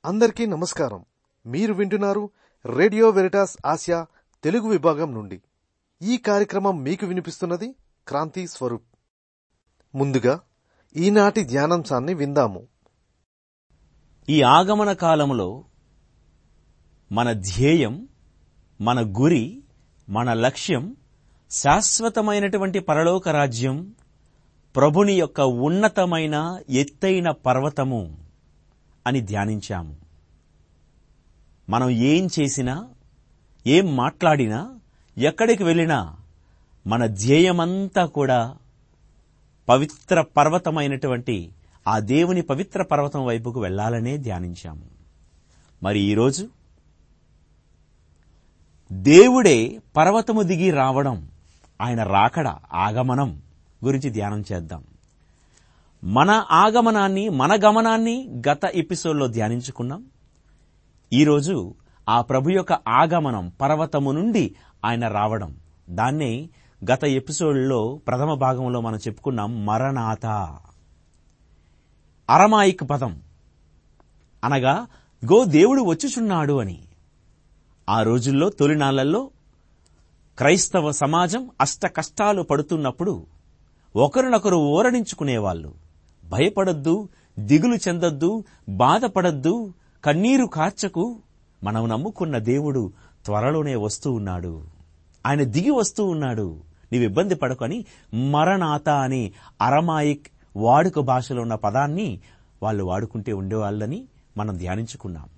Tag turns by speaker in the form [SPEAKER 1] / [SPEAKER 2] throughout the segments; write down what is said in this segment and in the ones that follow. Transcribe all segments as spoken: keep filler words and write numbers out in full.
[SPEAKER 1] అందరికీ నమస్కారం. మీరు వింటున్నారు రేడియో వెరిటాస్ ఆసియా తెలుగు విభాగం నుండి. ఈ కార్యక్రమం మీకు వినిపిస్తున్నది క్రాంతి స్వరూప్. ముందుగా ఈనాటి ధ్యానాంశాన్ని విందాము.
[SPEAKER 2] ఈ ఆగమన కాలంలో మన ధ్యేయం, మన గురి, మన లక్ష్యం శాశ్వతమైనటువంటి పరలోక రాజ్యం, ప్రభుని యొక్క ఉన్నతమైన ఎత్తైన పర్వతము అని ధ్యానించాము. మనం ఏం చేసినా, ఏం మాట్లాడినా, ఎక్కడికి వెళ్ళినా మన ధ్యేయమంతా కూడా పవిత్ర పర్వతమైనటువంటి ఆ దేవుని పవిత్ర పర్వతం వైపుకు వెళ్లాలనే ధ్యానించాము. మరి ఈరోజు దేవుడే పర్వతము దిగి రావడం, ఆయన రాకడ, ఆగమనం గురించి ధ్యానం చేద్దాం. మన ఆగమనాన్ని, మన గమనాన్ని గత ఎపిసోడ్లో ధ్యానించుకున్నాం. ఈరోజు ఆ ప్రభు యొక్క ఆగమనం, పర్వతము నుండి ఆయన రావడం, దాన్నే గత ఎపిసోడ్లో ప్రథమ భాగంలో మనం చెప్పుకున్నాం మరణాత. అరమాయిక్ పదం అనగా గో దేవుడు వచ్చుచున్నాడు అని. ఆ రోజుల్లో, తొలినాళ్లలో క్రైస్తవ సమాజం అష్ట కష్టాలు పడుతున్నప్పుడు ఒకరినొకరు ఓరడించుకునేవాళ్లు. భయపడొద్దు, దిగులు చెందొద్దు, బాధపడొద్దు, కన్నీరు కార్చకు, మనం నమ్ముకున్న దేవుడు త్వరలోనే వస్తూ ఉన్నాడు, ఆయన దిగి వస్తూ ఉన్నాడు, నీవు ఇబ్బంది పడకని మరణాత అని అరమాయిక్ వాడుక భాషలో ఉన్న పదాన్ని వాళ్ళు వాడుకుంటే ఉండేవాళ్ళని మనం ధ్యానించుకున్నాం.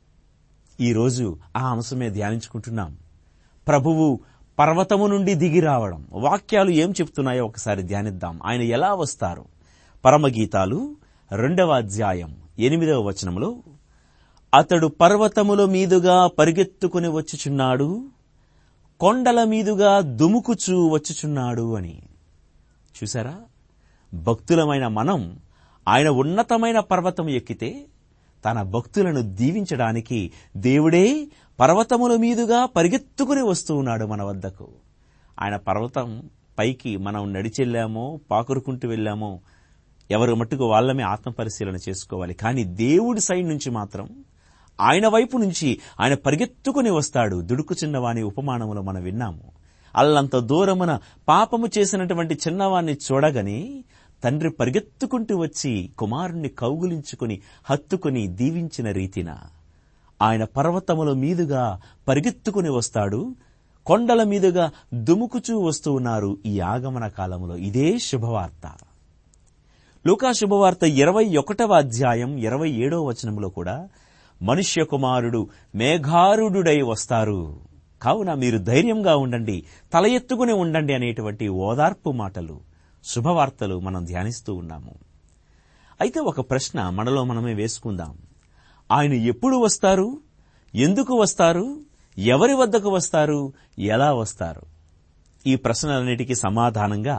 [SPEAKER 2] ఈరోజు ఆ అంశమే ధ్యానించుకుంటున్నాం. ప్రభువు పర్వతము నుండి దిగి రావడం. వాక్యాలు ఏం చెప్తున్నాయో ఒకసారి ధ్యానిద్దాం. ఆయన ఎలా వస్తారు? పరమగీతాలు రెండవ అధ్యాయం ఎనిమిదవ వచనంలో, అతడు పర్వతముల మీదుగా పరిగెత్తుకుని వచ్చుచున్నాడు, కొండల మీదుగా దుముకుచూ వచ్చుచున్నాడు అని. చూసారా, భక్తులమైన మనం ఆయన ఉన్నతమైన పర్వతం ఎక్కితే తన భక్తులను దీవించడానికి దేవుడే పర్వతముల మీదుగా పరిగెత్తుకుని వస్తూ ఉన్నాడు మన వద్దకు. ఆయన పర్వతం పైకి మనం నడిచెళ్ళామో, పాకురుకుంటూ వెళ్ళామో, ఎవరు మట్టుకు వాళ్ళమే ఆత్మపరిశీలన చేసుకోవాలి. కానీ దేవుడి సైడ్ నుంచి మాత్రం, ఆయన వైపు నుంచి ఆయన పరిగెత్తుకుని వస్తాడు. దుడుకు చిన్నవాని ఉపమానములో మనం విన్నాము. అల్లంత దూరమున పాపము చేసినటువంటి చిన్నవాణ్ణి చూడగానే తండ్రి పరిగెత్తుకుంటూ వచ్చి కుమారుణ్ణి కౌగులించుకుని హత్తుకుని దీవించిన రీతిన ఆయన పర్వతముల మీదుగా పరిగెత్తుకుని వస్తాడు, కొండల మీదుగా దుముకుచూ వస్తూ ఉన్నారు ఈ ఆగమన కాలంలో. ఇదే శుభవార్త. లూకా శుభవార్త ఇరవై ఒకటవ అధ్యాయం ఇరవై ఏడవ వచనంలో కూడా మనుష్య కుమారుడు మేఘారుడై వస్తారు, కావున మీరు ధైర్యంగా ఉండండి, తల ఎత్తుకుని ఉండండి అనేటువంటి ఓదార్పు మాటలు, శుభవార్తలు మనం ధ్యానిస్తూ ఉన్నాము. అయితే ఒక ప్రశ్న మనలో మనమే వేసుకుందాం. ఆయన ఎప్పుడు వస్తారు? ఎందుకు వస్తారు? ఎవరి వద్దకు వస్తారు? ఎలా వస్తారు? ఈ ప్రశ్నలన్నిటికీ సమాధానంగా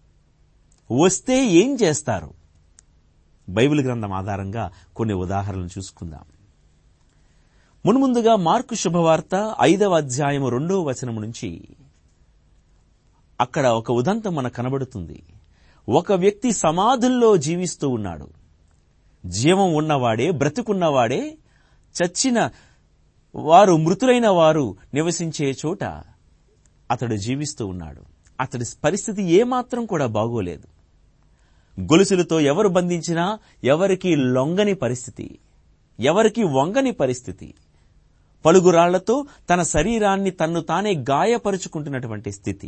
[SPEAKER 2] వస్తే ఏం చేస్తారు? బైబిల్ గ్రంథం ఆధారంగా కొన్ని ఉదాహరణలు చూసుకుందాం. మున్ముందుగా మార్కు శుభవార్త ఐదవ అధ్యాయము రెండవ వచనం నుంచి అక్కడ ఒక ఉదంతం మనకు కనబడుతుంది. ఒక వ్యక్తి సమాధుల్లో జీవిస్తూ ఉన్నాడు. జీవం ఉన్నవాడే, బ్రతుకున్నవాడే, చచ్చిన వారు, మృతులైన వారు నివసించే చోట అతడు జీవిస్తూ ఉన్నాడు. అతడి పరిస్థితి ఏమాత్రం కూడా బాగోలేదు. గొలుసులతో ఎవరు బంధించినా ఎవరికి లొంగని పరిస్థితి, ఎవరికి వంగని పరిస్థితి, పలుగురాళ్లతో తన శరీరాన్ని తన్ను తానే గాయపరుచుకుంటున్నటువంటి స్థితి,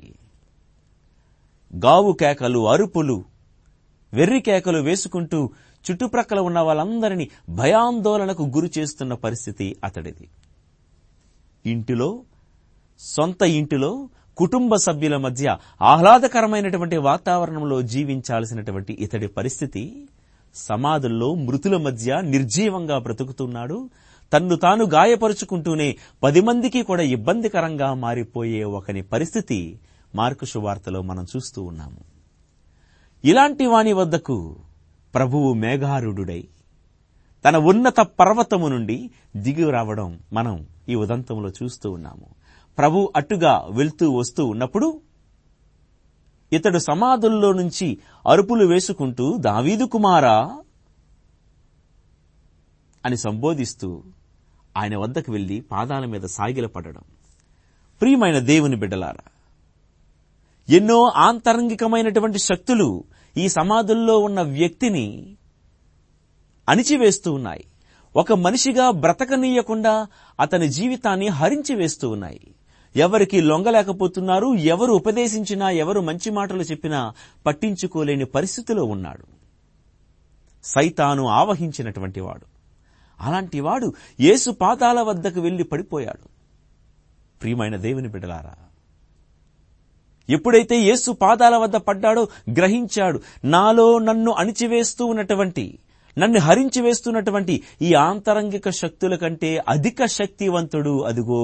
[SPEAKER 2] గావు కేకలు, అరుపులు, వెర్రి కేకలు వేసుకుంటూ చుట్టుప్రక్కల ఉన్న వాళ్ళందరినీ భయాందోళనకు గురి చేస్తున్న పరిస్థితి అతడిది. ఇంటిలో, సొంత ఇంటిలో కుటుంబ సభ్యుల మధ్య ఆహ్లాదకరమైనటువంటి వాతావరణంలో జీవించాల్సినటువంటి ఇతడి పరిస్థితి సమాధుల్లో మృతుల మధ్య నిర్జీవంగా బ్రతుకుతున్నాడు. తన్ను తాను గాయపరుచుకుంటూనే పది మందికి కూడా ఇబ్బందికరంగా మారిపోయే ఒకని పరిస్థితి మార్కు సువార్తలో మనం చూస్తూ ఉన్నాము. ఇలాంటి వాని వద్దకు ప్రభువు మేఘారూఢుడై తన ఉన్నత పర్వతము నుండి దిగి రావడం మనం ఈ ఉదంతంలో చూస్తూ ఉన్నాము. ప్రభు అట్టుగా వెళ్తూ వస్తూ ఉన్నప్పుడు ఇతడు సమాధుల్లో నుంచి అరుపులు వేసుకుంటూ, దావీదు కుమారా అని సంబోధిస్తూ ఆయన వద్దకు వెళ్లి పాదాల మీద సాగిలపడడం. ప్రియమైన దేవుని బిడ్డలారా, ఎన్నో ఆంతరంగికమైనటువంటి శక్తులు ఈ సమాధుల్లో ఉన్న వ్యక్తిని అణిచివేస్తూ ఉన్నాయి. ఒక మనిషిగా బ్రతకనీయకుండా అతని జీవితాన్ని హరించి వేస్తూ ఉన్నాయి. ఎవరికి లొంగలేకపోతున్నారు. ఎవరు ఉపదేశించినా, ఎవరు మంచి మాటలు చెప్పినా పట్టించుకోలేని పరిస్థితిలో ఉన్నాడు. సైతాను ఆవహించినటువంటి వాడు. అలాంటి వాడు యేసు పాదాల వద్దకు వెళ్లి పడిపోయాడు. ప్రియమైన దేవుని బిడ్డలారా, ఎప్పుడైతే యేసు పాదాల వద్ద పడ్డాడో గ్రహించాడు, నాలో నన్ను అణిచివేస్తూ ఉన్నటువంటి, నన్ను హరించి వేస్తున్నటువంటి ఈ ఆంతరంగిక శక్తుల కంటే అధిక శక్తివంతుడు అదిగో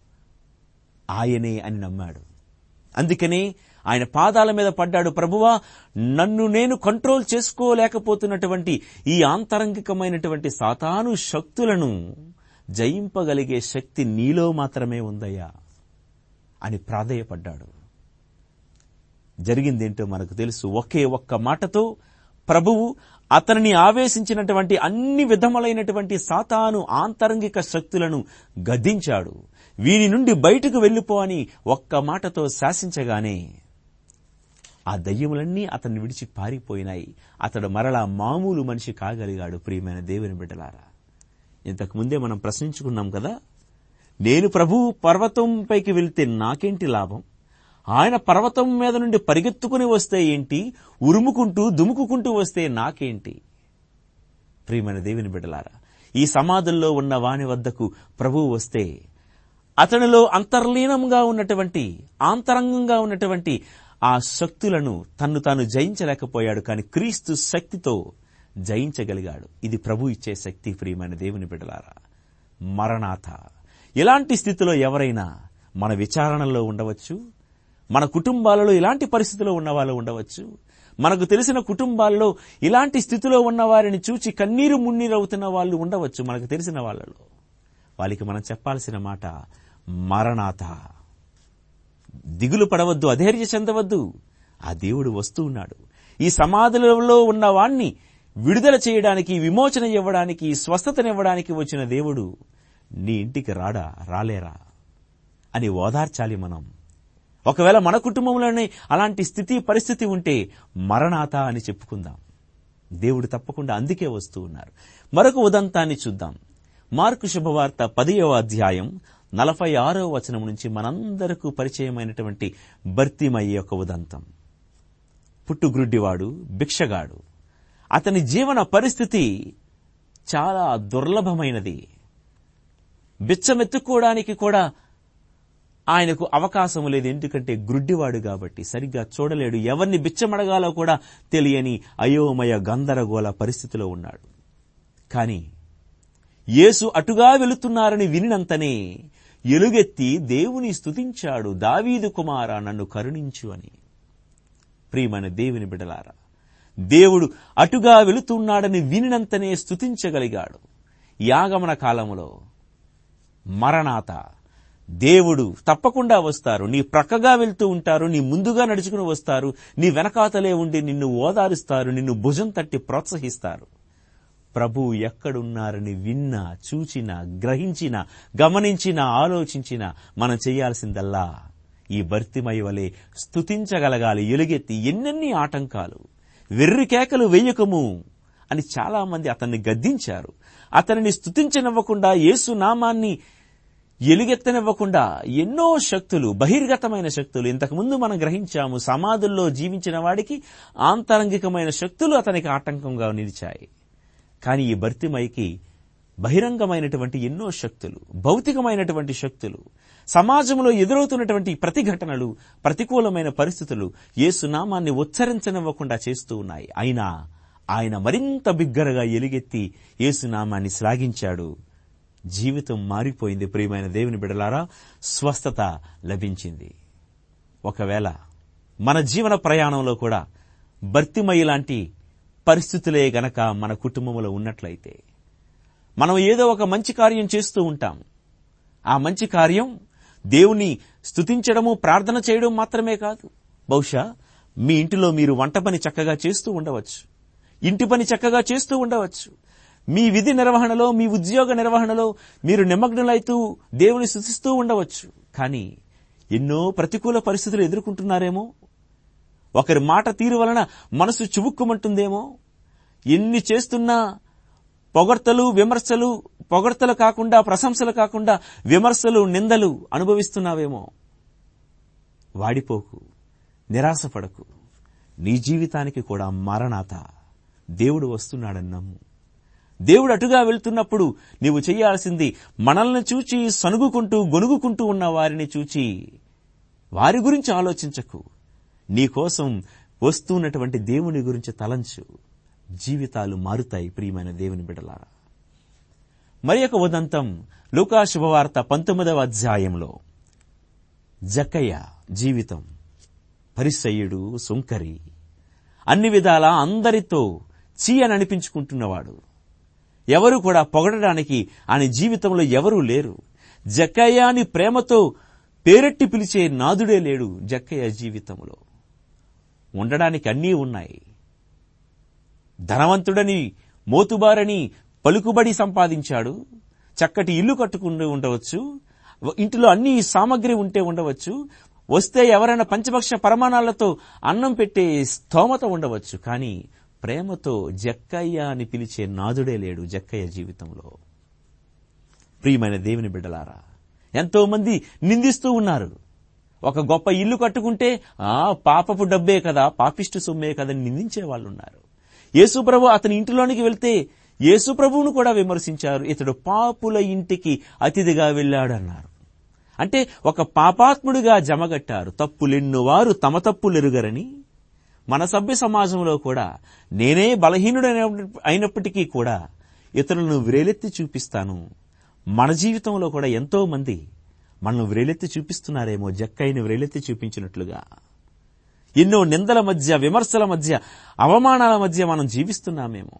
[SPEAKER 2] ఆయనే అని నమ్మాడు. అందుకనే ఆయన పాదాల మీద పడ్డాడు. ప్రభువా, నన్ను నేను కంట్రోల్ చేసుకోలేకపోతున్నటువంటి ఈ ఆంతరంగికమైనటువంటి సాతాను శక్తులను జయింపగలిగే శక్తి నీలో మాత్రమే ఉందయ్యా అని ప్రాధేయపడ్డాడు. జరిగిందేంటో మనకు తెలుసు. ఒకే ఒక్క మాటతో ప్రభువు అతనిని ఆవేశించినటువంటి అన్ని విధములైనటువంటి సాతాను ఆంతరంగిక శక్తులను గద్దించాడు. వీని నుండి బయటకు వెళ్ళిపో అని ఒక్క మాటతో శాసించగానే ఆ దయ్యములన్నీ అతన్ని విడిచి పారిపోయినాయి. అతడు మరలా మామూలు మనిషి కాగలిగాడు. ప్రియమైన దేవుని బిడ్డలారా, ఇంతకు ముందే మనం ప్రశ్నించుకున్నాం కదా, నేను ప్రభువు పర్వతంపైకి వెళ్తే నాకేంటి లాభం? ఆయన పర్వతం మీద నుండి పరిగెత్తుకుని వస్తే ఏంటి? ఉరుముకుంటూ దుముకుకుంటూ వస్తే నాకేంటి? ప్రియమైన దేవుని బిడ్డలారా, ఈ సమాధుల్లో ఉన్న వాని వద్దకు ప్రభువు వస్తే అతనిలో అంతర్లీనంగా ఉన్నటువంటి, ఆంతరంగంగా ఉన్నటువంటి ఆ శక్తులను తన్ను తాను జయించలేకపోయాడు. కానీ క్రీస్తు శక్తితో జయించగలిగాడు. ఇది ప్రభు ఇచ్చే శక్తి. ప్రియమైన దేవుని బిడ్డలారా, మరణాత. ఇలాంటి స్థితిలో ఎవరైనా మన విచారణలో ఉండవచ్చు. మన కుటుంబాలలో ఇలాంటి పరిస్థితిలో ఉన్నవాళ్ళు ఉండవచ్చు. మనకు తెలిసిన కుటుంబాల్లో ఇలాంటి స్థితిలో ఉన్న వారిని చూచి కన్నీరు మున్నీరు అవుతున్న వాళ్ళు ఉండవచ్చు. మనకు తెలిసిన వాళ్ళలో వాళ్ళకి మనం చెప్పాల్సిన మాట మరణాత. దిగులు పడవద్దు, అధైర్య చెందవద్దు. ఆ దేవుడు వస్తూ ఉన్నాడు. ఈ సమాధులలో ఉన్న వాణ్ణి విడుదల చేయడానికి, విమోచన ఇవ్వడానికి, స్వస్థతనివ్వడానికి వచ్చిన దేవుడు నీ ఇంటికి రాడా, రాలేరా అని ఓదార్చాలి మనం. ఒకవేళ మన కుటుంబంలోనే అలాంటి స్థితి పరిస్థితి ఉంటే మరణాత అని చెప్పుకుందాం. దేవుడు తప్పకుండా అందుకే వస్తూ ఉన్నారు. మరొక ఉదంతాన్ని చూద్దాం. మార్కు శుభవార్త పదియవ అధ్యాయం నలభై ఆరో వచనం నుంచి మనందరకు పరిచయమైనటువంటి బర్తిమయి యొక్క ఉదంతం. పుట్టుగ్రుడ్డివాడు, భిక్షగాడు. అతని జీవన పరిస్థితి చాలా దుర్లభమైనది. బిచ్చమెత్తుకోవడానికి కూడా ఆయనకు అవకాశం లేదు. ఎందుకంటే గ్రుడ్డివాడు కాబట్టి సరిగ్గా చూడలేడు. ఎవరిని బిచ్చమడగాలో కూడా తెలియని అయోమయ గందరగోళ పరిస్థితిలో ఉన్నాడు. కాని యేసు అటుగా వెళుతున్నారని వినినంతనే ఎలుగెత్తి దేవుని స్తుతించాడు. దావీదు కుమారా, నన్ను కరుణించు అని. ప్రియమైన దేవుని బిడ్డలారా, దేవుడు అటుగా వెళుతున్నాడని వినినంతనే స్తుతించగలిగాడు. యాగమన కాలంలో మరణాత, దేవుడు తప్పకుండా వస్తారు. నీ ప్రక్కగా వెళ్తూ ఉంటారు, నీ ముందుగా నడుచుకుని వస్తారు, నీ వెనకాతలే ఉండి నిన్ను ఓదారుస్తారు, నిన్ను భుజం తట్టి ప్రోత్సహిస్తారు. ప్రభు ఎక్కడున్నారని విన్నా, చూచినా, గ్రహించినా, గమనించినా, ఆలోచించినా మనం చేయాల్సిందల్లా ఈ బర్తిమయి వలె స్తుతించగలగాలి. ఎలుగెత్తి ఎన్నెన్ని ఆటంకాలు, వెర్రి కేకలు వెయ్యకము అని చాలా మంది అతన్ని గద్దించారు. అతనిని స్తుతించనివ్వకుండా, యేసు నామాన్ని ఎలుగెత్తనివ్వకుండా ఎన్నో శక్తులు, బహిర్గతమైన శక్తులు, ఇంతకుముందు మనం గ్రహించాము. సమాధుల్లో జీవించిన వాడికి ఆంతరంగికమైన శక్తులు అతనికి ఆటంకంగా నిలిచాయి. కానీ ఈ బర్తిమయికి బహిరంగమైనటువంటి ఎన్నో శక్తులు, భౌతికమైనటువంటి శక్తులు, సమాజంలో ఎదురవుతున్నటువంటి ప్రతిఘటనలు, ప్రతికూలమైన పరిస్థితులు యేసు నామాన్ని ఉచ్చరించనివ్వకుండా చేస్తూ ఉన్నాయి. అయినా ఆయన మరింత బిగ్గరగా ఎలుగెత్తి యేసు నామాన్ని శ్లాఘించాడు. జీవితం మారిపోయింది. ప్రియమైన దేవుని బిడ్డలారా, స్వస్థత లభించింది. ఒకవేళ మన జీవన ప్రయాణంలో కూడా బర్తిమయి లాంటి పరిస్థితులే గనక మన కుటుంబంలో ఉన్నట్లయితే, మనం ఏదో ఒక మంచి కార్యం చేస్తూ ఉంటాం. ఆ మంచి కార్యం దేవుని స్తుతించడము, ప్రార్థన చేయడం మాత్రమే కాదు. బహుశా మీ ఇంటిలో మీరు వంట పని చక్కగా చేస్తూ ఉండవచ్చు, ఇంటి పని చక్కగా చేస్తూ ఉండవచ్చు, మీ విధి నిర్వహణలో, మీ ఉద్యోగ నిర్వహణలో మీరు నిమగ్నులైతూ దేవుని స్తుతిస్తూ ఉండవచ్చు. కానీ ఎన్నో ప్రతికూల పరిస్థితులు ఎదుర్కొంటున్నారేమో. ఒకరి మాట తీరు వలన మనసు చువుక్కుమంటుందేమో. ఎన్ని చేస్తున్నా పొగడ్తలు, విమర్శలు, పొగడ్తలు కాకుండా, ప్రశంసలు కాకుండా విమర్శలు, నిందలు అనుభవిస్తున్నావేమో. వాడిపోకు, నిరాశపడకు. నీ జీవితానికి కూడా మరణాత దేవుడు వస్తున్నాడని నమ్ము. దేవుడు అటుగా వెళ్తున్నప్పుడు నీవు చేయాల్సింది, మనల్ని చూచి సనుగుకుంటూ గొనుగుకుంటూ ఉన్న వారిని చూచి వారి గురించి ఆలోచించకు. నీకోసం వస్తున్నటువంటి దేవుని గురించి తలంచు. జీవితాలు మారుతాయి. ప్రియమైన దేవుని బిడ్డలారా, మరి ఒక ఉదంతం లూకా శుభవార్త పంతొమ్మిదవ అధ్యాయంలో జక్కయ్య జీవితం. పరిసయ్యుడు, సుంకరి, అన్ని విధాలా అందరితో చీ అని అనిపించుకుంటున్నవాడు. ఎవరు కూడా పొగడడానికి ఆయన జీవితంలో ఎవరూ లేరు. జక్కయ్యని ప్రేమతో పేరెట్టి పిలిచే నాదుడే లేడు జక్కయ్య జీవితంలో. ఉండడానికి అన్నీ ఉన్నాయి. ధనవంతుడని, మోతుబారని పలుకుబడి సంపాదించాడు. చక్కటి ఇల్లు కట్టుకుంటూ ఉండవచ్చు. ఇంటిలో అన్ని సామగ్రి ఉంటే ఉండవచ్చు. వస్తే ఎవరైనా పంచభక్ష పరమాణాలతో అన్నం పెట్టే స్తోమత ఉండవచ్చు. కానీ ప్రేమతో జక్కయ్య అని పిలిచే నాదుడే లేడు జక్కయ్య జీవితంలో. ప్రియమైన దేవుని బిడ్డలారా, ఎంతో మంది నిందిస్తూ ఉన్నారు. ఒక గొప్ప ఇల్లు కట్టుకుంటే ఆ పాపపు డబ్బే కదా, పాపిష్టి సొమ్మే కదని నిందించే వాళ్ళు ఉన్నారు. యేసుప్రభు అతని ఇంటిలోనికి వెళ్తే యేసుప్రభువును కూడా విమర్శించారు. ఇతడు పాపుల ఇంటికి అతిథిగా వెళ్ళాడన్నారు. అంటే ఒక పాపాత్ముడిగా జమగట్టారు. తప్పులెన్ను వారు తమ తప్పులెరుగరని. మన సభ్య సమాజంలో కూడా నేనే బలహీనుడు అయినప్పటికీ కూడా ఇతరులను వ్రేలెత్తి చూపిస్తాను. మన జీవితంలో కూడా ఎంతో మంది మనల్ని వ్రేలెత్తి చూపిస్తున్నారేమో, జక్కయ్యని వ్రేలెత్తి చూపించినట్లుగా. ఎన్నో నిందల మధ్య, విమర్శల మధ్య, అవమానాల మధ్య మనం జీవిస్తున్నామేమో.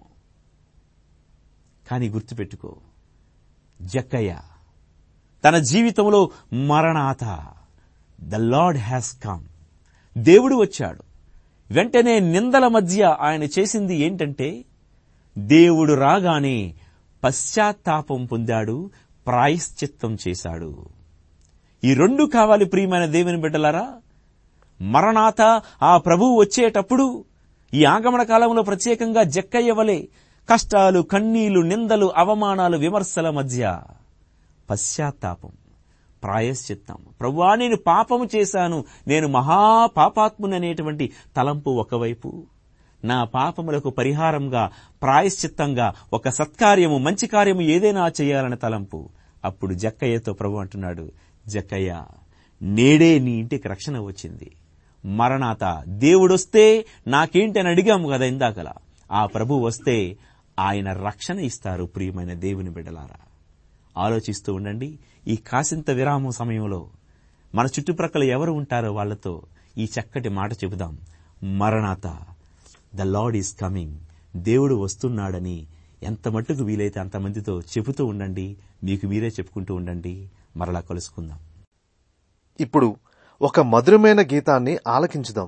[SPEAKER 2] కానీ గుర్తుపెట్టుకో, జక్కయ్య తన జీవితంలో మరణాత, ద లార్డ్ హ్యాస్ కమ్, దేవుడు వచ్చాడు. వెంటనే నిందల మధ్య ఆయన చేసింది ఏంటంటే, దేవుడు రాగానే పశ్చాత్తాపం పొందాడు, ప్రాయశ్చిత్తం చేశాడు. ఈ రెండు కావాలి ప్రియమైన దేవుని బిడ్డలారా. మరణాత ఆ ప్రభువు వచ్చేటప్పుడు ఈ ఆగమన కాలంలో ప్రత్యేకంగా జక్కయ్య వలె కష్టాలు, కన్నీళ్లు, నిందలు, అవమానాలు, విమర్శల మధ్య పశ్చాత్తాపం, ప్రాయశ్చిత్తం. ప్రభువా, నేను పాపము చేశాను, నేను మహాపాపాత్ముని అనేటువంటి తలంపు ఒకవైపు, నా పాపములకు పరిహారంగా, ప్రాయశ్చిత్తంగా ఒక సత్కార్యము, మంచి కార్యము ఏదైనా చేయాలనే తలంపు. అప్పుడు జక్కయ్యతో ప్రభు అంటున్నాడు, జక్కయ్య, నేడే నీ ఇంటికి రక్షణ వచ్చింది. మరణాత, దేవుడొస్తే నాకేంటి అని అడిగాము కదా ఇందాకల. ఆ ప్రభు వస్తే ఆయన రక్షణ ఇస్తారు. ప్రియమైన దేవుని బిడ్డలారా, ఆలోచిస్తూ ఉండండి. ఈ కాసింత విరామం సమయంలో మన చుట్టుప్రక్కల ఎవరు ఉంటారో వాళ్లతో ఈ చక్కటి మాట చెబుదాం. మరణాత, ద లార్డ్ ఈజ్ కమింగ్, దేవుడు వస్తున్నాడని ఎంత మట్టుకు వీలైతే అంతమందితో చెబుతూ ఉండండి. మీకు మీరే చెప్పుకుంటూ ఉండండి. మరలా కలుసుకుందాం.
[SPEAKER 1] ఇప్పుడు ఒక మధురమైన గీతాన్ని ఆలకించుదాం.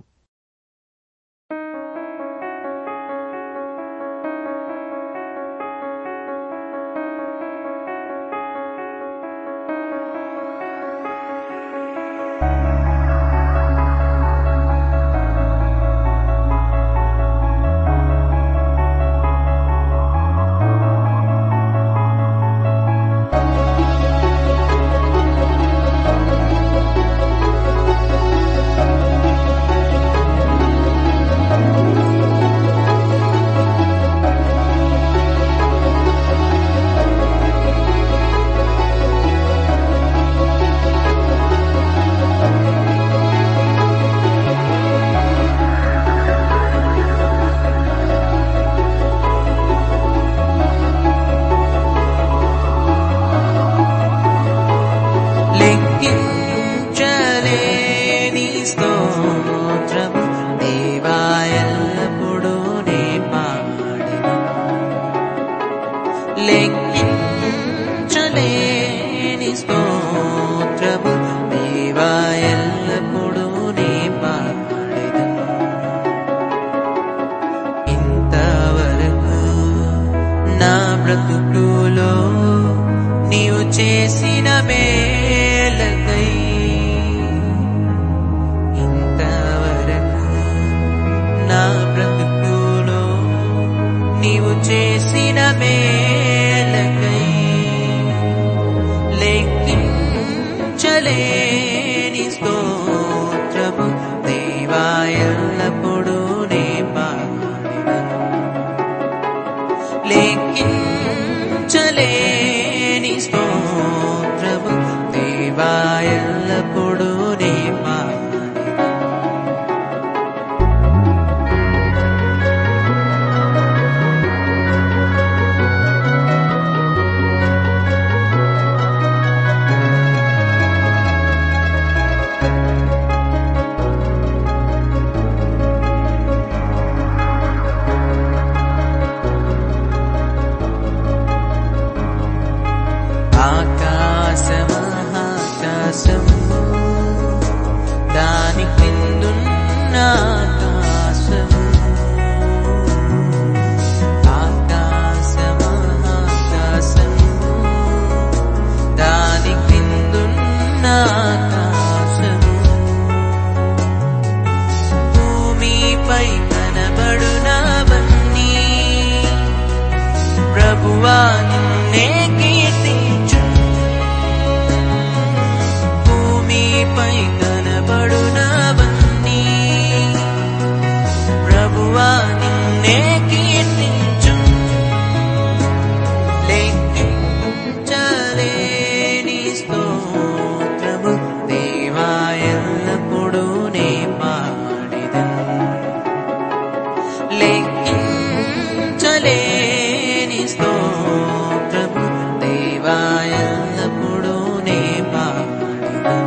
[SPEAKER 3] Thank you. ఆకాశమహాకాశము దాని క్రిందున్న ఆకాశము ఆకాశమహాకాశము దాని క్రిందున్న ఆకాశము భూమిపై కనబడునవన్నీ ప్రభువా నిన్నే కీర్తించు భూమిపై కనబడునవన్నీ ప్రభువా నిన్నే కీర్తించు లెక్కించలేని స్తోత్రము దేవా ఎల్లప్పుడూ నే పాడెదను లెక్కించలేని స్తోత్రము దేవా ఎల్లప్పుడూ నే పాడెదను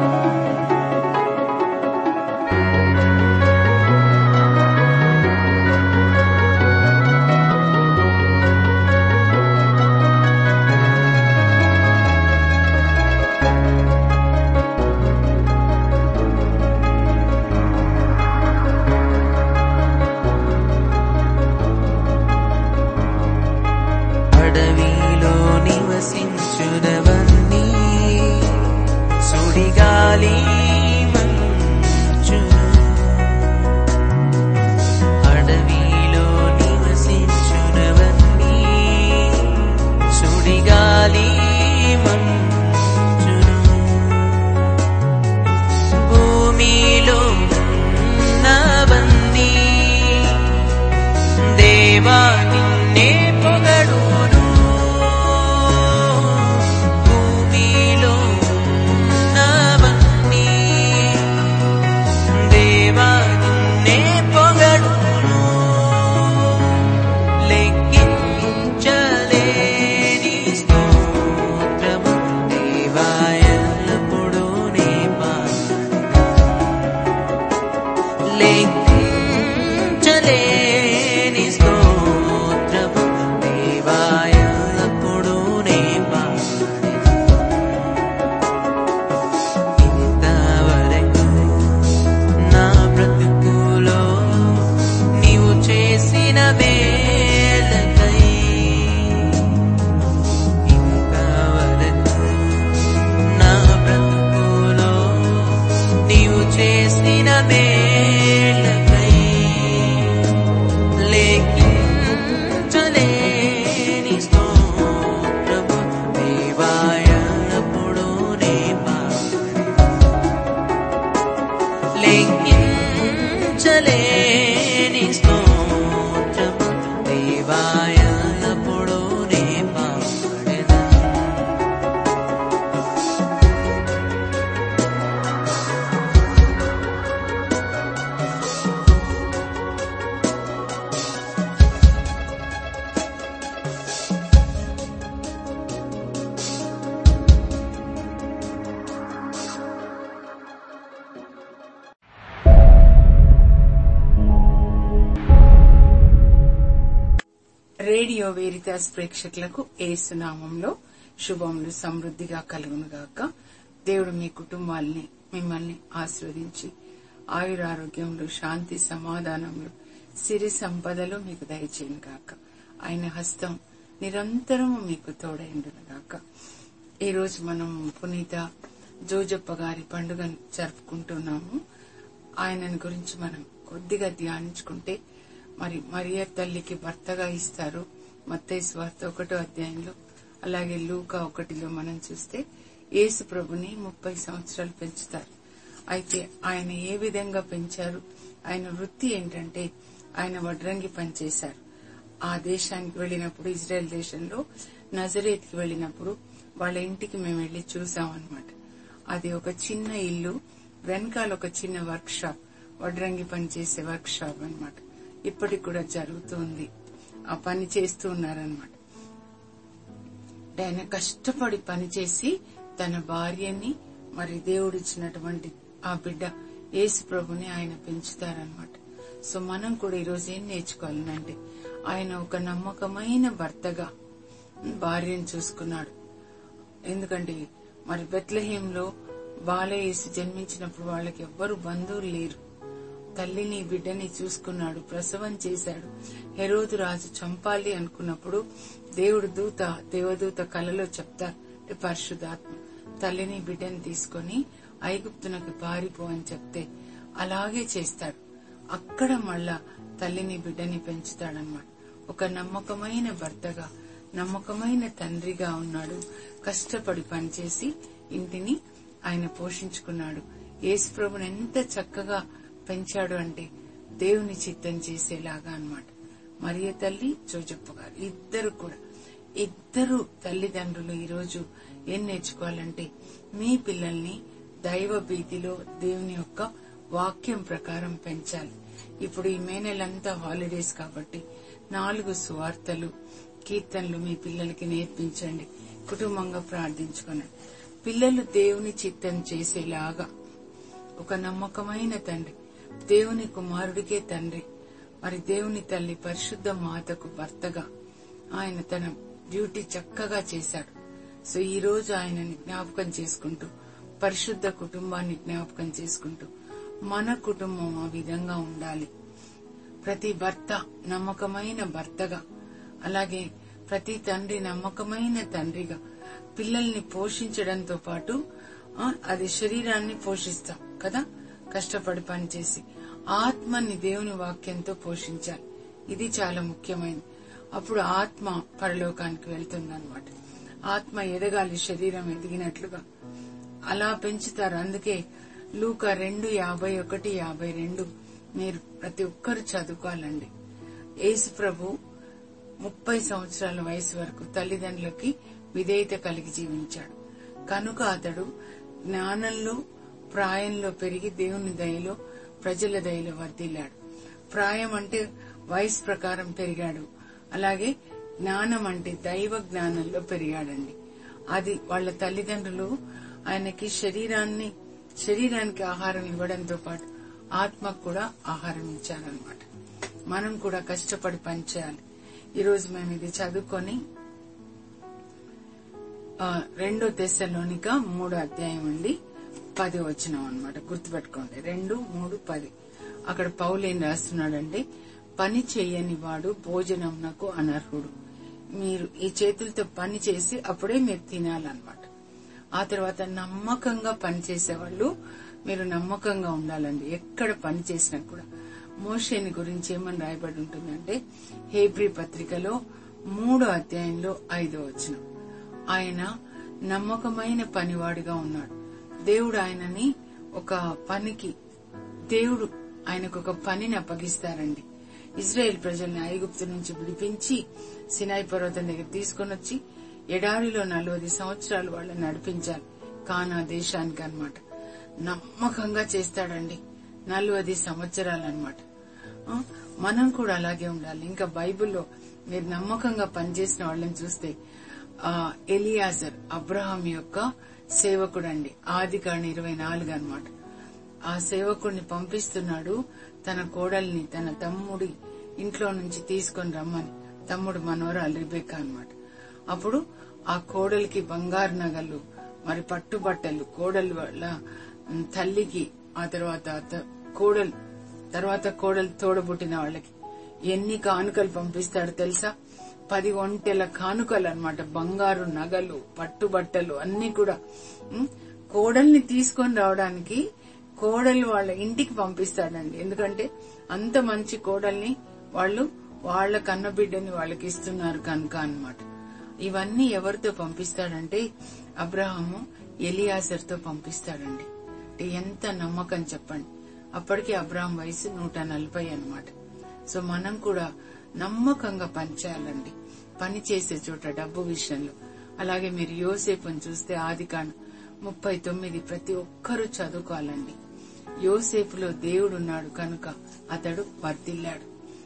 [SPEAKER 3] అడవిలో నివసించునవన్నీ సుడిగాలి మంచును అడవిలో నివసించునవన్నీ సుడిగాలి మంచును భూమిలో ఉన్నవన్నీ దేవా నిన్నే పొగడును భూమిలో ఉన్నవన్నీ దేవా నిన్నే పొగడును లెక్కించలేని స్తోత్రము దేవా ఎల్లప్పుడూ నే పాడెదను లెక్కించలేని స్తోత్రము దేవా ఎల్లప్పుడూ నే పాడెదను ఇంతవరకు నా బ్రతుకులో నీవు చేసిన మేలకై ఇంతవరకు నా బ్రతుకులో నీవు చేసిన మేలకై లెక్కించలేని స్తోత్రము దేవా ఎల్లప్పుడూ నే పాడెదను లెక్కించలేని స్తోత్రము దేవా ఎల్లప్పుడూ నే పాడెదను
[SPEAKER 4] రేడియో వేరితాస్ ప్రేక్షకులకు యేసునామంలో శుభములు సమృద్ధిగా కలుగునుగాక. దేవుడు మీ కుటుంబాల్ని మిమ్మల్ని ఆశీర్వదించి ఆయురారోగ్యంలో శాంతి సమాధానంలో సిరి సంపదలు మీకు దయచేయను గాక. ఆయన హస్తం నిరంతరము మీకు తోడైండును గాక. ఈ రోజు మనం పునీత జోజప్ప గారి పండుగను జరుపుకుంటున్నాము. ఆయనను గురించి మనం కొద్దిగా ధ్యానించుకుంటే, మరి మరియ తల్లికి భర్తగా ఇస్తారు మత్తయి సువార్త ఒకటో అధ్యాయంలో, అలాగే లూకా ఒకటిలో మనం చూస్తే యేసు ప్రభుని ముప్పై సంవత్సరాలు పెంచుతారు. అయితే ఆయన ఏ విధంగా పెంచారు, ఆయన వృత్తి ఏంటంటే ఆయన వడ్రంగి పనిచేశారు. ఆ దేశానికి వెళ్ళినప్పుడు, ఇజ్రాయెల్ దేశంలో నజరేత్కి వెళ్ళినప్పుడు వాళ్ళ ఇంటికి మేము వెళ్లి చూసామన్నమాట. అది ఒక చిన్న ఇల్లు, వెనకాల ఒక చిన్న వర్క్ షాప్, వడ్రంగి పని చేసే వర్క్ షాప్ అన్నమాట. ఇప్పటికి కూడా జరుగుతుంది, ఆ పని చేస్తూ ఉన్నారనమాట. ఆయన కష్టపడి పనిచేసి తన భార్యని, మరి దేవుడిచ్చినటువంటి ఆ బిడ్డ యేసు ప్రభుని ఆయన పెంచుతారనమాట. సో మనం కూడా ఈరోజు ఏం నేర్చుకోవాలంటే, ఆయన ఒక నమ్మకమైన భర్తగా భార్యను చూసుకున్నాడు. ఎందుకంటే మరి బెత్లెహేంలో బాలయేసు జన్మించినప్పుడు వాళ్ళకి ఎవ్వరు బంధువులు లేరు. తల్లిని బిడ్డని చూసుకున్నాడు, ప్రసవం చేశాడు. హెరోదు రాజు చంపాలి అనుకున్నప్పుడు దేవుడు దూత దేవదూత కలలో చెప్తారు, పరిశుద్ధాత్మ తల్లిని బిడ్డని తీసుకుని ఐగుప్తునకు పారిపో అని చెప్తే అలాగే చేస్తాడు. అక్కడ మళ్ళా తల్లిని బిడ్డని పెంచుతాడన్నమాట. ఒక నమ్మకమైన భర్తగా, నమ్మకమైన తండ్రిగా ఉన్నాడు. కష్టపడి పనిచేసి ఇంటిని ఆయన పోషించుకున్నాడు. యేసుప్రభుని ఎంత చక్కగా పెంచాడు అంటే దేవుని చిత్తం చేసేలాగా అన్నమాట. మరియ తల్లి, జోజప్ప గారు ఇద్దరు కూడా, ఇద్దరు తల్లిదండ్రులు ఈరోజు ఏం నేర్చుకోవాలంటే మీ పిల్లల్ని దైవ భీతిలో దేవుని యొక్క వాక్యం ప్రకారం పెంచాలి. ఇప్పుడు ఈ మే నెలంతా హాలిడేస్ కాబట్టి నాలుగు సువార్తలు, కీర్తనలు మీ పిల్లలకి నేర్పించండి. కుటుంబంగా ప్రార్థించుకోండి. పిల్లలు దేవుని చిత్తం చేసేలాగా ఒక నమ్మకమైన తండ్రి, దేవుని కుమారుడికే తండ్రి, మరి దేవుని తల్లి పరిశుద్ధ మాతకు భర్తగా ఆయన తన డ్యూటీ చక్కగా చేశాడు. సో ఈ రోజు ఆయనని జ్ఞాపకం చేసుకుంటూ, పరిశుద్ధ కుటుంబాన్ని జ్ఞాపకం చేసుకుంటూ మన కుటుంబం ఆ విధంగా ఉండాలి. ప్రతి భర్త నమ్మకమైన భర్తగా, అలాగే ప్రతి తండ్రి నమ్మకమైన తండ్రిగా పిల్లల్ని పోషించడంతో పాటు అది శరీరాన్ని పోషిస్తాం కదా, కష్టపడి పనిచేసి ఆత్మని దేవుని వాక్యంతో పోషించాలి. ఇది చాలా ముఖ్యమైనది. అప్పుడు ఆత్మ పరలోకానికి వెళ్తుందన్నమాట. ఆత్మ ఎదగాలి, శరీరం ఎదిగినట్లుగా అలా పెంచుతారు. అందుకే లూకా రెండు యాభై ఒకటి యాభై రెండు మీరు ప్రతి ఒక్కరు చదువుకోవాలండి. యేసు ప్రభు ముప్పై సంవత్సరాల వయసు వరకు తల్లిదండ్రులకి విధేయత కలిగి జీవించాడు. కనుక అతడు జ్ఞానంలో, ప్రాయంలో పెరిగి దేవుని దయలో, ప్రజల దయలో వర్ధిల్లాడు. ప్రాయం అంటే వయసు ప్రకారం పెరిగాడు, అలాగే జ్ఞానం అంటే దైవ జ్ఞానంలో పెరిగాడండి. అది వాళ్ళ తల్లిదండ్రులు ఆయనకి శరీరాన్ని శరీరానికి ఆహారం ఇవ్వడంతో పాటు ఆత్మకు కూడా ఆహారం ఇచ్చారనమాట. మనం కూడా కష్టపడి పనిచేయాలి. ఈరోజు మేము ఇది చదువుకొని రెండో తెస్సలోనిక మూడో అధ్యాయం అండి పది వచనం అన్నమాట. గుర్తుపెట్టుకోండి, రెండు మూడు పది. అక్కడ పౌలు ఏం రాస్తున్నాడంటే, పని చేయని వాడు భోజనంనకు అనర్హుడు. మీరు ఈ చేతులతో పని చేసి అప్పుడే మీరు తినాలన్నమాట. ఆ తర్వాత నమ్మకంగా పనిచేసేవాళ్ళు మీరు నమ్మకంగా ఉండాలండి. ఎక్కడ పని చేసినా కూడా. మోషేని గురించి ఏమని రాయబడి ఉంటుందంటే హెబ్రీ పత్రికలో మూడో అధ్యాయంలో ఐదో వచనం, ఆయన నమ్మకమైన పనివాడిగా ఉన్నాడు. దేవుడు ఆయనని ఒక పనికి, దేవుడు ఆయనకు ఒక పనిని అప్పగిస్తారండి. ఇజ్రాయెల్ ప్రజల్ని ఐగుప్తు నుంచి విడిపించి సినాయి పర్వతం దగ్గర తీసుకుని వచ్చి ఎడారిలో నలభై సంవత్సరాలు వాళ్ళని నడిపించాలి కానా దేశానికి అన్నమాట. నమ్మకంగా చేస్తాడండి నలభై సంవత్సరాలు అన్నమాట. మనం కూడా అలాగే ఉండాలి. ఇంకా బైబిల్లో మీరు నమ్మకంగా పనిచేసిన వాళ్ళని చూస్తే ఆ ఎలియాజర్ అబ్రహాం యొక్క సేవకుడండి, ఆది కాండ ఇరవై నాలుగు అన్నమాట. ఆ సేవకుడిని పంపిస్తున్నాడు తన కోడల్ని తన తమ్ముడి ఇంట్లో నుంచి తీసుకొని రమ్మని. తమ్ముడు మనోరాలు రిబెక్కా అన్నమాట. అప్పుడు ఆ కోడలికి బంగారు నగలు, మరి పట్టుబట్టలు, కోడలు వాళ్ళ తల్లికి, ఆ తర్వాత కోడలు తర్వాత కోడలు తోడబుట్టిన వాళ్ళకి ఎన్ని కానుకలు పంపిస్తాడు తెలుసా? పది ఒంటెల కానుకలు అన్నమాట. బంగారు నగలు, పట్టుబట్టలు అన్ని కూడా. కోడల్ని తీసుకొని రావడానికి కోడలు వాళ్ళ ఇంటికి పంపిస్తాడండి. ఎందుకంటే అంత మంచి కోడల్ని వాళ్ళు వాళ్ళ కన్నబిడ్డని వాళ్ళకి ఇస్తున్నారు కనుక అన్నమాట. ఇవన్నీ ఎవరితో పంపిస్తాడంటే అబ్రహాము ఎలియాజర్తో పంపిస్తాడండి. అంటే ఎంత నమ్మకం చెప్పండి. అప్పటికి అబ్రహాం వయసు నూట నలభై అన్నమాట. సో మనం కూడా నమ్మకంగా పనిచేయాలండి, పని చేసే చోట డబ్బు విషయంలో. అలాగే మీరు యోసేపుని చూస్తే ఆదికాండం ముప్పై తొమ్మిది ప్రతి ఒక్కరూ చదువుకోవాలండి. యోసేపులో దేవుడున్నాడు కనుక అతడు వర్ధిల్లాడు.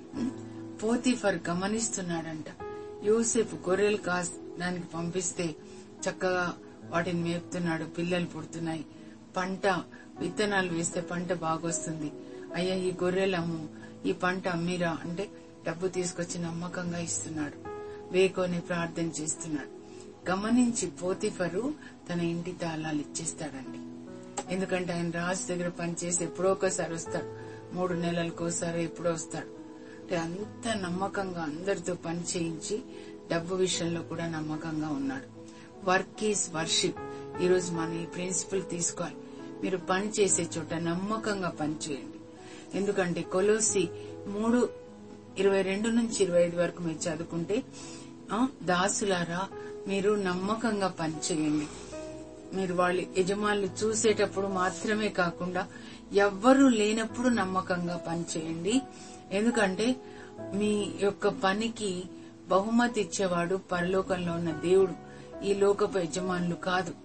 [SPEAKER 4] పోతీఫర్ గమనిస్తున్నాడంట. యోసేపు గొర్రెలు కాసడానికి పంపిస్తే చక్కగా వాటిని మేపుతున్నాడు, పిల్లలు పుడుతున్నాయి, పంట విత్తనాలు వేస్తే పంట బాగొస్తుంది. అయ్యా ఈ గొర్రెలు అమ్ము, ఈ పంట అమ్మిరా అంటే డబ్బు తీసుకొచ్చి నమ్మకంగా ఇస్తున్నాడు. వేకోని ప్రార్థన చేస్తున్నాడు. గమనించి పోతిఫరు తన ఇంటి తాళాలు ఇచ్చేస్తాడండి. ఎందుకంటే ఆయన రాజు దగ్గర పనిచేసి ఎప్పుడో ఒకసారి వస్తాడు, మూడు నెలలకోసారి ఎప్పుడో వస్తాడు. అంటే అంత నమ్మకంగా అందరితో పని చేయించి డబ్బు విషయంలో కూడా నమ్మకంగా ఉన్నాడు. Work is worship. ఈ రోజు మనం ఈ ప్రిన్సిపల్ తీసుకోవాలి. మీరు పని చేసే చోట నమ్మకంగా పని చేయండి. ఎందుకంటే కొలోసి మూడు ఇరవై రెండు నుంచి ఇరవై ఐదు వరకు మీరు చదువుకుంటే, దాసులారా మీరు నమ్మకంగా పని చేయండి. మీరు వాళ్ళ యజమానులు చూసేటప్పుడు మాత్రమే కాకుండా ఎవ్వరూ లేనప్పుడు నమ్మకంగా పని చేయండి. ఎందుకంటే మీ యొక్క పనికి బహుమతి ఇచ్చేవాడు పరలోకంలో ఉన్న దేవుడు, ఈ లోకపు యజమానులు కాదు.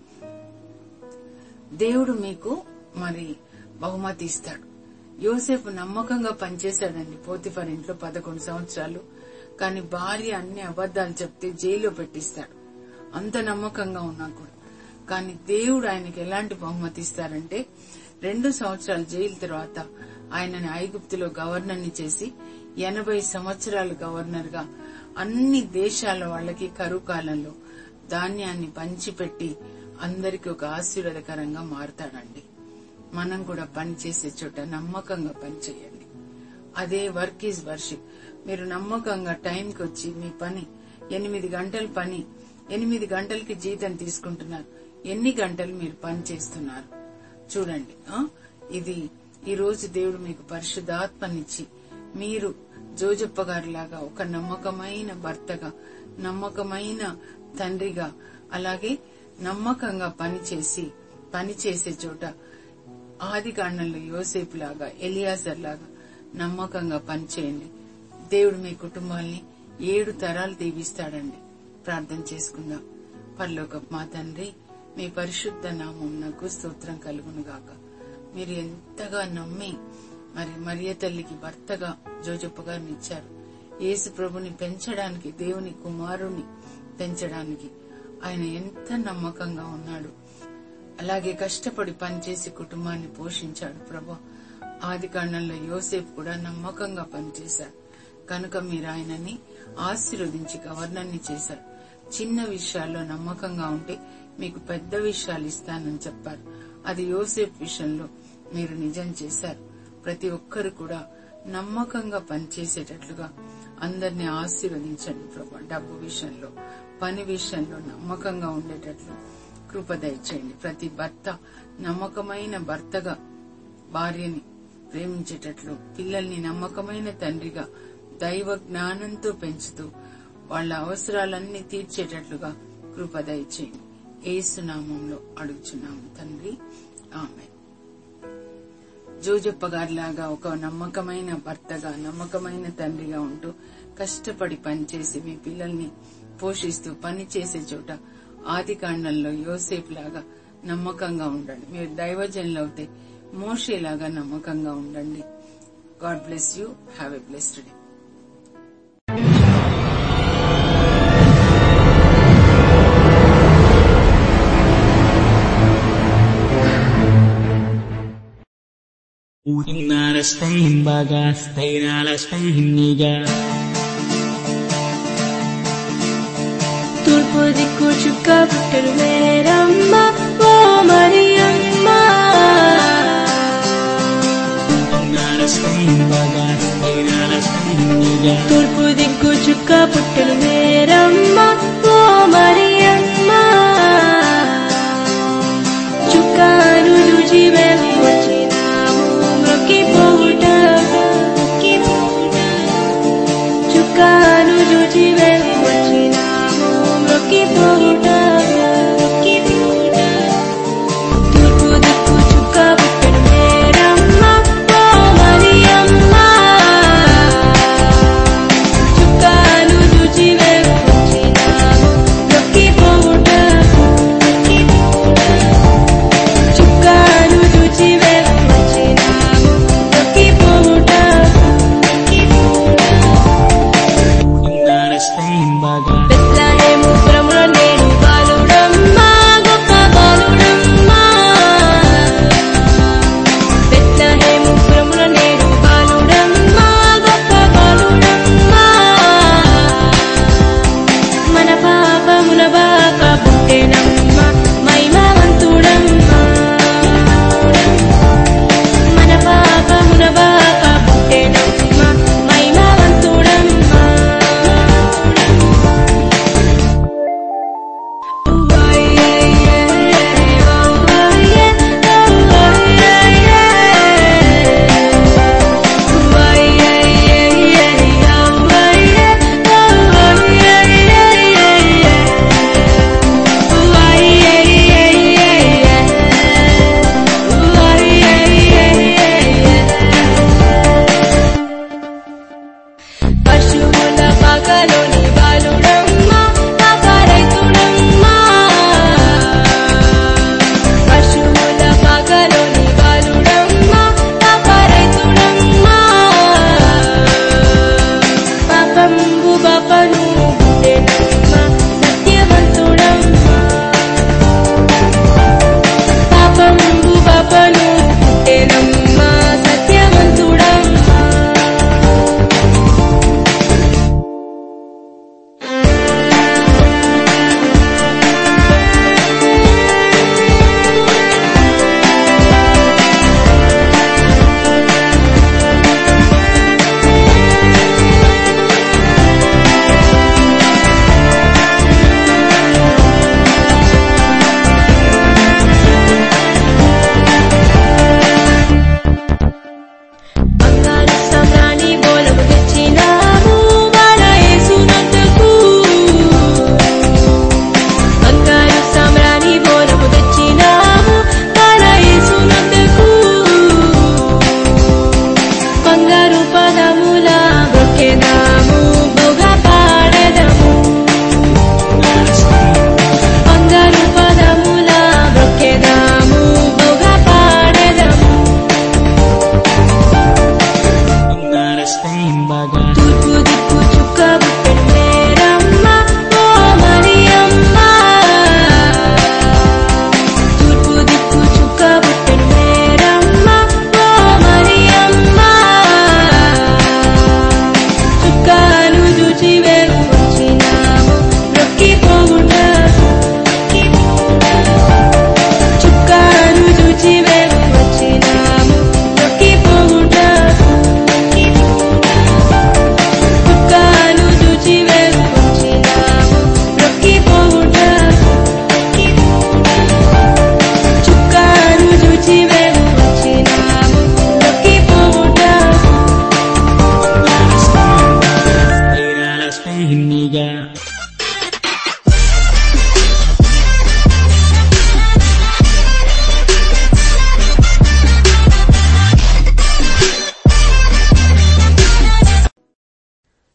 [SPEAKER 4] దేవుడు మీకు మరి బహుమతి ఇస్తాడు. యోసేపు నమ్మకంగా పనిచేశాడండి పోతిఫర్ ఇంట్లో పదకొండు సంవత్సరాలు. కానీ భార్య అన్ని అబద్దాలు చెప్తే జైల్లో పెట్టిస్తాడు, అంత నమ్మకంగా ఉన్నా కూడా. కానీ దేవుడు ఆయనకి ఎలాంటి బహుమతి ఇస్తారంటే, రెండు సంవత్సరాలు జైలు తర్వాత ఆయనని ఐగుప్తులో గవర్నర్ని చేసి ఎనభై సంవత్సరాలు గవర్నర్ గా అన్ని దేశాల వాళ్ళకి కరువు కాలంలో ధాన్యాన్ని పంచిపెట్టి అందరికీ ఒక ఆశీర్వాదకరంగా మారుతాడండి. మనం కూడా పని చేసే చోట నమ్మకంగా పనిచేయండి. అదే వర్క్ ఈజ్ వర్షిప్. మీరు నమ్మకంగా టైంకి వచ్చి మీ పని ఎనిమిది గంటల పని ఎనిమిది గంటలకి జీతం తీసుకుంటున్నారు. ఎన్ని గంటలు మీరు పని చేస్తున్నారు చూడండి. ఇది ఈ రోజు దేవుడు మీకు పరిశుద్ధాత్మనిచ్చి మీరు జోజప్ప గారిలాగా ఒక నమ్మకమైన భర్తగా, నమ్మకమైన తండ్రిగా, అలాగే నమ్మకంగా పనిచేసి పని చేసే చోట ఆది కాండంలో యోసేపు లాగా, ఎలియాజర్ లాగా నమ్మకంగా పనిచేయండి. దేవుడు మీ కుటుంబాల్ని ఏడు తరాలు దీవిస్తాడండి. ప్రార్థన చేసుకుందాం. పరలోకపు మా తండ్రి, మీ పరిశుద్ధ నామమునకు స్తోత్రం కలుగును గాక. మీరు ఎంతగా నమ్మి మరి మరియ తల్లికి భర్తగా జోజప్ప గారిని ఇచ్చారు. యేసు ప్రభుని పెంచడానికి, దేవుని కుమారుని పెంచడానికి ఆయన ఎంత నమ్మకంగా ఉన్నాడు. అలాగే కష్టపడి పనిచేసి కుటుంబాన్ని పోషించాడు ప్రభా. ఆది కాండంలో యోసేపు కూడా నమ్మకంగా పనిచేశాడు కనుక మీరు ఆయనని ఆశీర్వదించి గవర్నర్ని చేశారు. చిన్న విషయాల్లో నమ్మకంగా ఉంటే మీకు పెద్ద విషయాలు ఇస్తానని చెప్పారు. అది యోసేపు విషయంలో మీరు నిజం చేశారు. ప్రతి ఒక్కరు కూడా నమ్మకంగా పనిచేసేటట్లుగా అందరినీ ఆశీర్వదించండి ప్రభా. డబ్బు విషయంలో, పని విషయంలో నమ్మకంగా ఉండేటట్లు కృప దయచేయండి. ప్రతి భర్త నమ్మకమైన భర్తగా భార్యని ప్రేమించేటట్లు, పిల్లల్ని నమ్మకమైన తండ్రిగా దైవ జ్ఞానంతో పెంచుతూ వాళ్ళ అవసరాలన్నీ తీర్చేటట్లుగా కృప దయచేయండి. యేసు నామంలో అడుగుచున్నాము తండ్రి, ఆమేన్. జోజప్ప గారిలాగా ఒక నమ్మకమైన భర్తగా, నమ్మకమైన తండ్రిగా ఉంటూ కష్టపడి పనిచేసి మీ పిల్లల్ని పోషిస్తూ పని చేసే చోట ఆది కాండంలో యోసేపు లాగా నమ్మకంగా ఉండండి. మీరు దైవజనులు అవుతే మోషేలాగా నమ్మకంగా ఉండండి. God bless you. Have a blessed day.
[SPEAKER 5] Unalas pangimbagas, tainalas panghiniga.
[SPEAKER 6] తూర్పు దిక్కు చుక్క పుట్టడు వేరమ్మ ఓ Mariyamma.
[SPEAKER 5] Unalas pangimbagas, tainalas panghiniga.
[SPEAKER 6] తూర్పు దిక్కు చుక్క పుట్టడు వేరమ్మ ఓ మరియమ్మ. చుక్కను చూచి మేము వచ్చినాము మ్రొక్కిపోవుట. చుక్కను చూచి మేము వచ్చినాము మ్రొక్కిపోవుట. తూర్పు దిక్కు చుక్క పుట్టడు వేరమ్మ ఓ మరియమ్మ. చుక్కను చూచి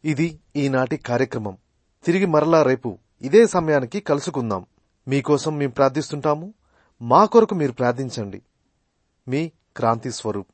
[SPEAKER 1] ఇది ఈనాటి కార్యక్రమం. తిరిగి మరలా రేపు ఇదే సమయానికి కలుసుకుందాం. మీకోసం మేము ప్రార్థిస్తుంటాము. మా కొరకు మీరు ప్రార్థించండి. మీ క్రాంతి స్వరూప్.